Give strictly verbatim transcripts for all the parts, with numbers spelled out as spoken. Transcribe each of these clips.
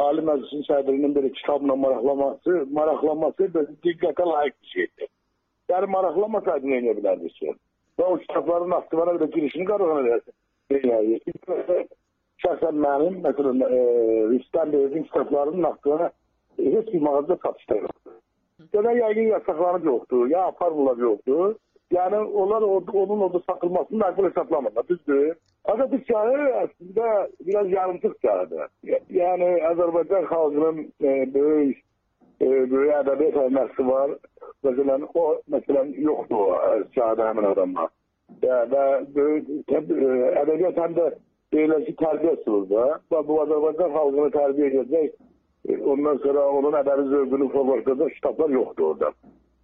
Ali Məclisin sədrinin belə kitabla maraqlaması, maraqlanması da diqqətə layiq bir şeydir. Yəni maraqlanmasaydı nə edə bilərdik ki? Və o kitabların aktivana bir də girişini qarağına versin. Şəxsən mənim, məsələn, Rüstəm Beyazın kitablarının aktivana heç bir mağazada satışda yoxdur. Demək, yəqin yasaqlanıb yoxdur, ya aparmırlar yoxdur. Yəni, onlar onun orada satılmasını məqbul hesablamırlar, düzdür. Ancaq bu siyahı əslində biraz yarımçıq siyahıdır. Yəni, Azərbaycan xalqının böyük, böyük ədəbiyyat əhməsi var. Məsələn, o, məsələn, yoxdur o siyahıda həmin adamlar. Və böyük ədəbiyyat həm də deyilən ki, tərbiyə sığırda. Bu Azərbaycan xalqını tərbiyə edəcək. Ondan sonra onun ədəbi zövqünü formalaşdıracaq kitablar yoxdur orada.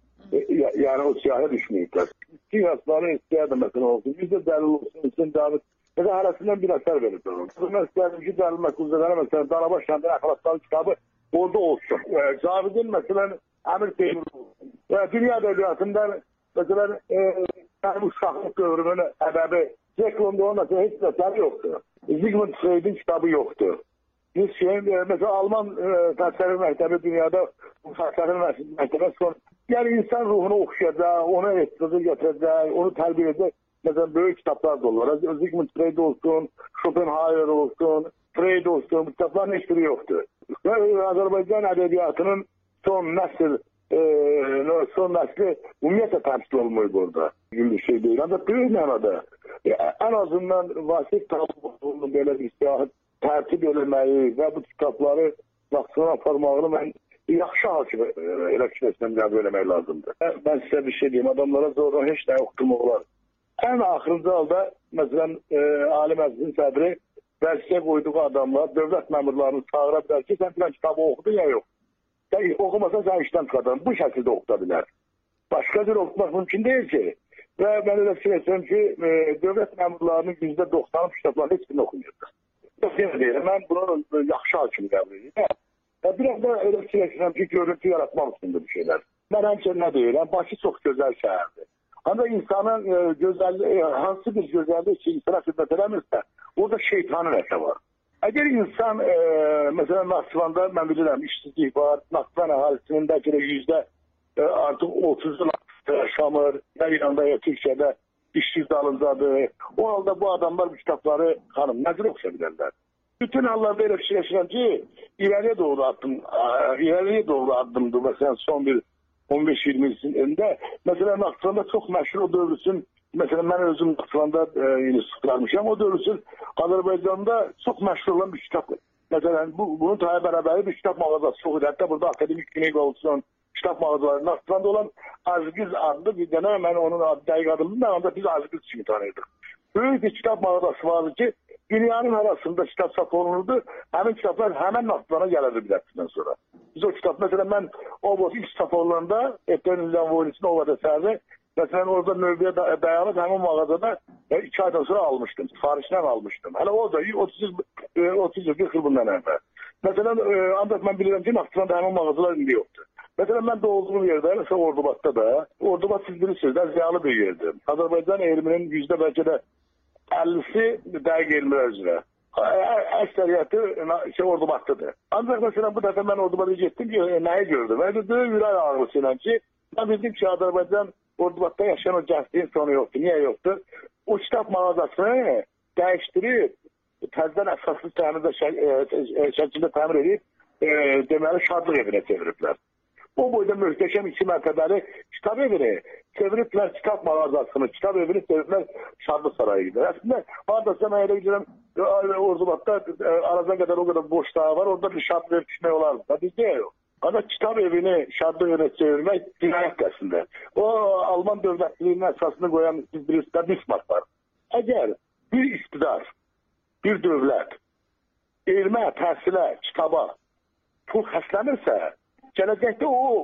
Yəni o siyahıya düşməyiblər. İki yazıları istəyərdim məsələn olsun. Biz də dəlil olsun, üçün David. Mesela hərəsindən bir əsər verir. Mən istəyərdim ki, dəlil məquzələri məsələn Danabaş kəndin əxlaqları kitabı orada olsun. Cavidin məsələn Əmir Teymur olsun. Dünya ədəbiyyatından məsələn mənim uşaqlıq dövrünün ədəbi Zeklonda onun məsələn heç əsəri yoxdur. Zygmunt Freud'in kitabı yoxdur. Biz şey, mesela Alman fəlsəfi məktəbi dünyada bu fəlsəfi məktəbə son, yəni insan ruhunu oxşayacaq, ona ehtirazı gətirəcək, onu tərbiyə edəcək. Mesela böyük kitaplar da olur. Zygmunt Freud olsun, Schopenhauer olsun, Freud olsun, bu kitapların hiçbiri yoktur. Ve Azerbaycan edebiyatının son nesil, e, son nesli ümumiyyətlə təmsil olmuyor burada. Bir şey değil. Ancaq büyük mənada e, en azından Vasif Talıbov'un belə bir siyahı tərtib eləməyi və bu kitabları vaxtına aparmağını mən yaxşı hakim elə fikirləşməm qəbul eləmək lazımdır. Ben size bir şey diyeyim, adamlara zorla heç nə yoxdurmaq olar. En axırıncı halda, məsələn, e, Ali Məclisin sədri vəzifəyə qoyduğu adamlar, dövlət məmurlarını çağıra bilər ki, sən filan kitabı oxudun ya yox. Sən oxumasan sən işdən çıxadan, bu şəkildə oxuda bilər. Başqa cür oxumaq mümkün deyil ki. Və mən elə fikirləşirəm ki, e, dövlət məmurlarının yüzdə doxsanı kitablarını heç birini oxuyurdu. Yenə deyirəm, mən bunu yaxşı hakim qəbul edirəm. Biraz da elə fikirləşirəm ki, görüntü yaratmaq üstündür bu şeylər. Mən həmçinin nə deyirəm, Bakı çox gözəl şəhərdir. Ancaq insanın e, gözəlliği, hansı bir gözəllik ki, insana xidmət eləmirsə, orada şeytanın əsə var. Əgər insan, e, məsələn, Naxçıvanda, mən bilirəm, işsizlik var, Naxçıvan əhalisinin bəlkə də yüzdə e, artıq otuz yaşamır, ya İranda, ya Türkiyədə işsiz dalıncadır. O halda bu adamlar bu kitabları, xanım, nəzir oxuya bilərlər. Bütün hallarda elə fikirləşirəm ki, irəliyə doğru addım, irəliyə doğru addımdır, məsələn, son bir on beş iyirmi ilin önündə. Məsələn, Naxçıvanda çox məşhur o dövrüsün, məsələn, mən özüm Naxçıvanda e, sıxılarmışam, o dövrüsün Azərbaycanda çox məşhur olan bir kitabdır. Məsələn, bu, bunun taya bərabəri bir kitab mağazası çox idi. Hətta burada akademik klinika olsun, kitab mağazaları Naxçıvanda olan Azgiz adlı bir dənə, mən onun dəqiq adını da ancaq biz Azgiz kimi tanıyorduk. Böyük bir kitab mağazası vardı ki, dünyanın arasında kitap satın olunurdu. Həmin kitablar həmən Naxçıvana gəlirdi bir dəfədən sonra. Biz o kitab, mesela ben o ilk saf olanda Eternil'den Volis'in Ovada sərdi. Mesela orada növbəyə dayanıb həmin mağazada e, iki aydan sonra almıştım. Sifarişdən almıştım. Hələ o da otuz yıl qırx yıl bundan əvvəl. Mesela e, ancaq mən bilirəm ki, Naxçıvanda həmin mağazalar indi yoxdur. Mesela ben doğduğum yerde, mesela Ordubat'ta da, Ordubat siz bilirsiniz, ziyalı bir yerdir. Azərbaycan elminin yüzde belki de ellisi dəqiq elmlər üzrə. Əksəriyyəti şey, Ordubatlıdır. Ancaq mesela bu dəfə mən Ordubata getdim ki, nəyi gördüm? Və böyük ürək ağrısı ilə ki, mən bildim ki, Azərbaycan Ordubatda yaşayan o gəncliyin sonu yoxdur. Niyə yoxdur? O kitab mağazasını dəyişdirib, təzdən əsaslı təmirdə şəkildə təmir edib, e, deməli şadlıq evinə çeviriblər. O boyda möhtəşəm iki mərtəbəli kitab evini çeviriblər, kitab mağazasını, kitab evini çeviriblər Şadlıq sarayı gider. Əslində, haradasa mən elə gidirəm, Ordubatda aradan qədər o qədər boşluğa var, orada bir şadlıq ev düşmək olardı. Da bizdə yox. Ama kitab evini şadlıq evinə çevirmək cinayət əslində. O, Alman dövlətliyinin əsasını qoyan, siz bilirsiniz, Bismarck var. Əgər bir iqtidar, bir dövlət, elmə, təhsilə, kitaba pul xərclənirsə, gələcəkdə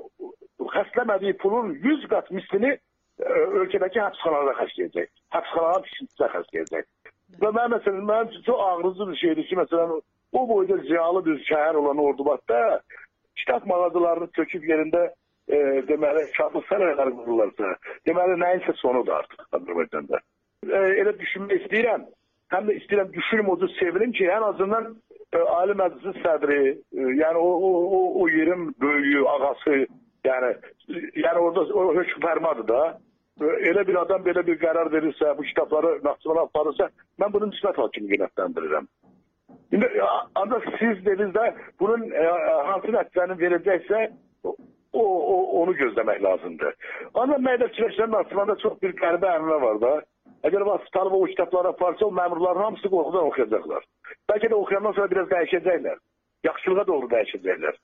o xərcləmədiyi pulun yüz qat mislini ölkədəki həbsxanalarda xərcləyəcək. Həbsxanaların tikintisinə xərcləyəcək. Və mən məsələn, mənim üçün çox ağrıcı bir şeydir ki, məsələn, o boyda ziyalı bir şəhər olan Ordubatda kitab mağazalarını töküb yerində e, deməli, şadlıq sarayları qururlarsa, deməli, nəyinsə sonudur artıq Azərbaycanda. E, elə düşünmək istəyirəm, həm də istəyirəm, düşünüm o cür sevinim ki, ən azından Ali Məclisin sədri, yəni o, o, o, o yerin böyüyü, ağası, yəni, yəni orada o hökm fərmadır da. Elə bir adam belə bir qərar verirsə, bu kitabları Naxçıvana aparırsa, mən bunu müsbət hakim qiymətləndirirəm. İndi, ancaq siz dediniz də, bunun e, hansı nəticəni verəcəksə, o, o, onu gözləmək lazımdır. Ancaq məhdəfçiləşən Naxçıvanda çox bir qəribə ənənə var da. Əgər Vasif Talibov o kitabları aparsa, o məmurların hamısı qorxudan oxuyacaqlar. Bəlkə də oxuyandan sonra biraz dəyişəcəklər. Yaxşılığa doğru dəyişəcəklər.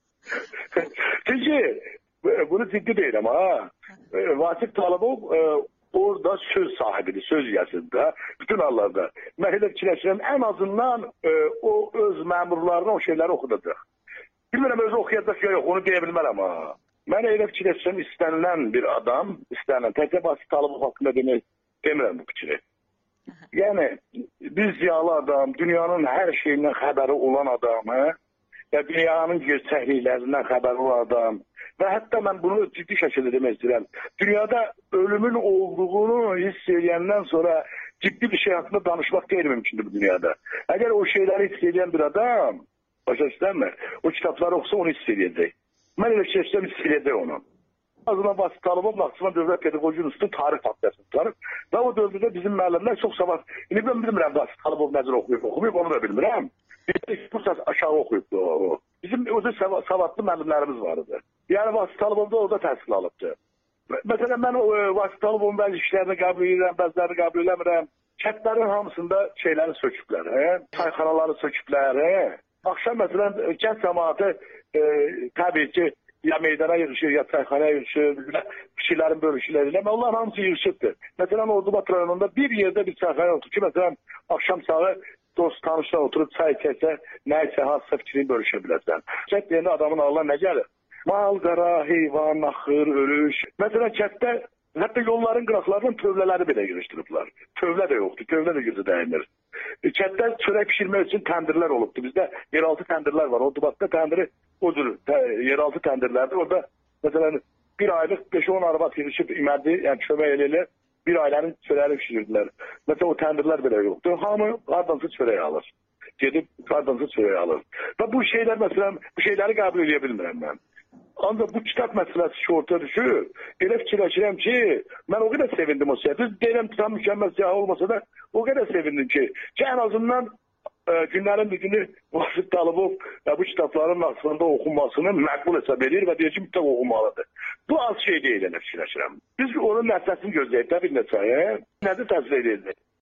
Çünki bunu ciddi deyirəm ha. Vasif Talibov e, orada söz sahibidir, söz yazında, bütün hallarda. Mən elə fikirləşirəm, ən azından e, o öz məmurlarına o şeyləri oxudacaq. Bilmirəm, özü oxuyacaq ya yox, onu deyə bilmərəm ha. Mən elə fikirləşirəm, istənilən bir adam, istənilən, təkcə Vasif Talibov haqqında demək demirəm bu fikri. Yəni, biz ziyalı adam, dünyanın hər şeyindən xəbəri olan adam, hə? Və dünyanın gerçəkliklərindən xəbəri olan adam. Və hətta mən bunu ciddi şəkildə demək istəyirəm. Dünyada ölümün olduğunu hiss edəndən sonra ciddi bir şey haqqında danışmaq deyil mümkündür bu dünyada. Əgər o şeyləri hiss edən bir adam, başa düşdənmir, o kitabları oxusa onu hiss edəcək. Mən elə şey hiss edəcək onu. Azından Vasif Talibov Naxçıvan Dövlət Pedaqoji İnstitutunun tarix fakültəsini tutarıq. Və o dövrdə bizim müəllimlər çox savad. İndi mən bilmirəm Vasif Talibov nəzər oxuyub, oxuyub, onu da bilmirəm. Bir kursas aşağı oxuyubdu o. Bizim özü savadlı müəllimlərimiz vardı. Yəni Vasif Talibov da orada təhsil alıbdı. Məsələn, mən o Vasif Talibovun bəzi işlərini qəbul edirəm, bəzilərini qəbul eləmirəm. Kəndlərin hamısında şeyləri söküblər, hə? Çayxanaları söküblər, hə? Axşam məsələn, kənd cəmaatı e, təbii ki, ya meydana yığışır, ya çayxanaya yığışır, kişilərin bölüşüləri. Onların hamısı yığışıbdır. Məsələn, Ordubat rayonunda bir yerdə bir çayxanaya oturur ki, məsələn, axşam sağı dost tanışlar oturub çay içərsə, nə isə hansısa fikrini bölüşə bilərsən. Kət deyəndə adamın ağına nə gəlir? Mal, qara, heyvan, axır, ölüş. Məsələn, kətdə hətta yolların qıraqlarının tövlələri belə yığışdırıblar. Tövlə də yoxdur, tövlə də gözə dəyinir. Kətdə çörək pişirmək üçün təndirlər olubdur. Bizdə yeraltı təndirlər var. Ordubatda təndiri o cür yeraltı təndirlərdir. Orada məsələn bir aylıq beş on arvad yığışıb imədi, yəni kömək elə-elə bir ailənin çörəyini pişirirdilər. Məsələn o təndirlər belə yoxdur. Hamı hardansa çörək alır. Gedib hardansa çörək alır. Və bu şeylər məsələn, bu şeyləri qəbul edə bilmirəm mən. Ancaq bu kitab məsələsi ki, ortaya düşür. Elə fikirləşirəm ki, mən o qədər sevindim o siyah. Düz deyirəm ki, tam mükəmməl siyah olmasa da o qədər sevindim ki, ki ən azından e, günlərin bir günü Vasif Talibov e, bu kitabların Naxçıvanda oxunmasını məqbul hesab edir və deyir ki, kitab oxunmalıdır. Bu az şey deyil, elə fikirləşirəm. Biz onun nəticəsini gözləyib də bir neçə, nədir təsvir edəcək?